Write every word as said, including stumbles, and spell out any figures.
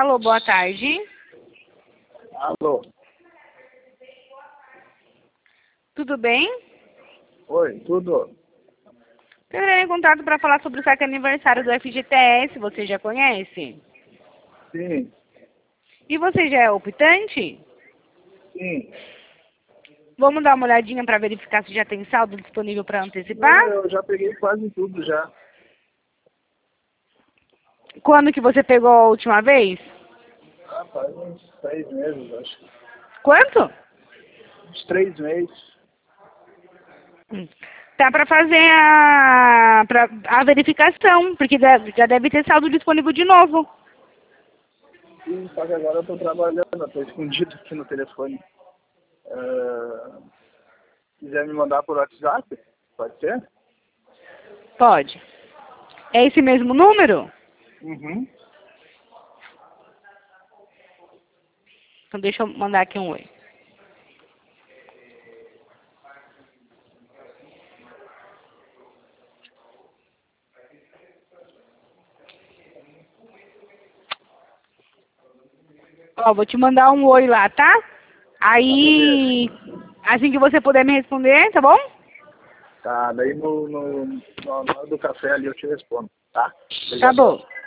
Alô, boa tarde. Alô. Tudo bem? Oi, tudo? Eu entrei em contato para falar sobre o saque aniversário do F G T S. Você já conhece? Sim, E você já é optante? sim. Vamos dar uma olhadinha para verificar se já tem saldo disponível para Não, antecipar? eu já peguei quase tudo já. Quando que você pegou a última vez? Ah, faz uns três meses, acho. Quanto? Uns três meses. Hum. Tá para fazer a, pra, a verificação, porque deve- já deve ter saldo disponível de novo. Sim, só que agora eu tô trabalhando, eu tô escondido aqui no telefone. Ah, quiser me mandar por WhatsApp, pode ser? Pode. É esse mesmo número? Uhum. Então deixa eu mandar aqui um oi. Ó, vou te mandar um oi lá, tá? Tá, beleza. Aí, assim que você puder me responder, tá bom? Tá, daí no, no, no, no do café ali eu te respondo, tá? Tá Obrigadão. bom.